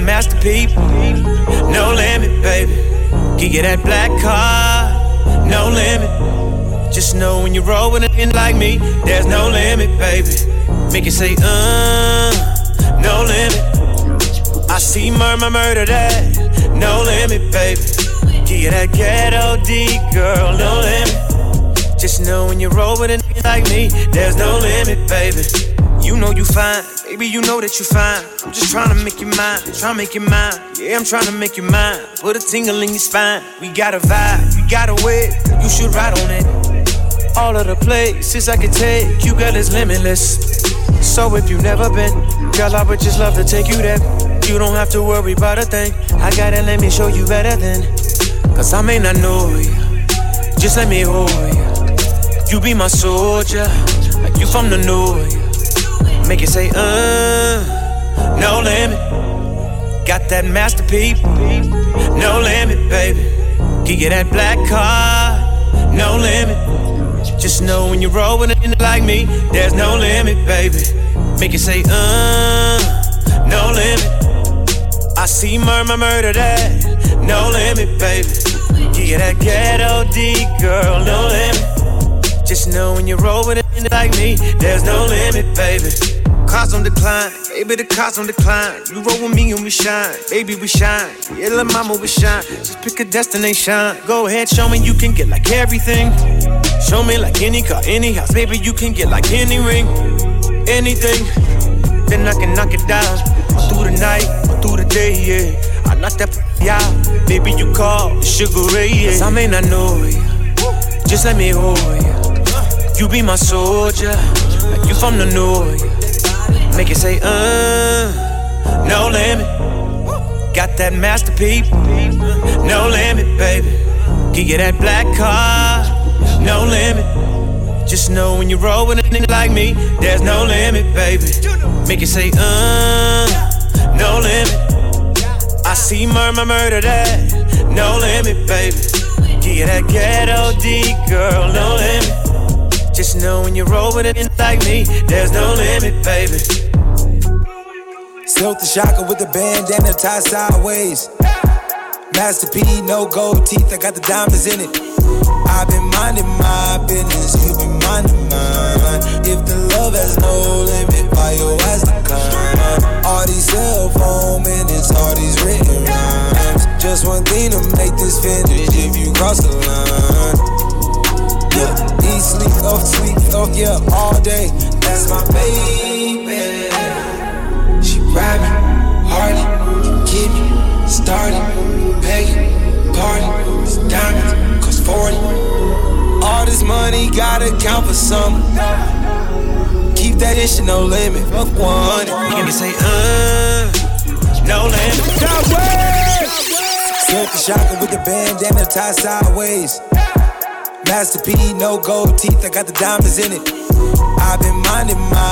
masterpiece. No limit, baby. Give you that black card. No limit. Just know when you roll with a nigga like me, there's no limit, baby. Make it say, no limit. I see murder that. No limit, baby. Give you that ghetto D, girl. No limit. Just know when you roll with a nigga like me, there's no limit, baby. You know you fine, baby, you know that you fine. I'm just trying to make you mine, trying to make you mine. Yeah, I'm trying to make you mine. Put a tingle in your spine. We got a vibe, we got a way. You should ride on it. All of the places I could take you, girl, is limitless. So if you've never been, girl, I would just love to take you there. You don't have to worry about a thing. I gotta let me show you better than. Cause I may not know you, just let me hold you. You be my soldier, like you from the north. Make it say, no limit. Got that masterpiece, no limit, baby. Give you that black card, no limit. Just know when you roll with a nigga like me, there's no limit, baby. Make it say, no limit. I see murder that, no limit, baby. Give you that ghetto D, girl, no limit. Just know when you roll with a nigga like me, there's no limit, baby. Cars on decline, baby, the cars on decline. You roll with me and we shine, baby, we shine. Yeah, little mama, we shine. Just pick a destination. Go ahead, show me you can get like everything. Show me like any car, any house, baby, you can get like any ring, anything. Then I can knock it down, or through the night, or through the day, yeah. I knock that out, baby, you call the Sugar Ray, yeah. Cause I may not know you, just let me hold you. You be my soldier, like you from the north. Make it say, no limit. Got that masterpiece, no limit, baby. Give you that black card, no limit. Just know when you roll with a nigga like me, there's no limit, baby. Make it say, no limit. I see murder that, no limit, baby. Give you that ghetto D, girl, no limit. Just know when you roll with a nigga like me, there's no limit, baby. Silk the shocker with the bandana tied sideways. Master P, no gold teeth, I got the diamonds in it. I've been minding my business, you been minding mine. If the love has no limit, why your ass decline? All these cell phone minutes, all these written rhymes. Just one thing to make this finish, if you cross the line. Yeah, eat, sleep, yeah, all day. That's my baby. She ride me, Harley, get me started, pay, party, it's diamonds, cost 40. All this money gotta count for something. Keep that shit no limit, fuck 100. Can you say, no limit? Silk the shocker with the bandana tied sideways. Master P, no gold teeth, I got the diamonds in it. I've been minding my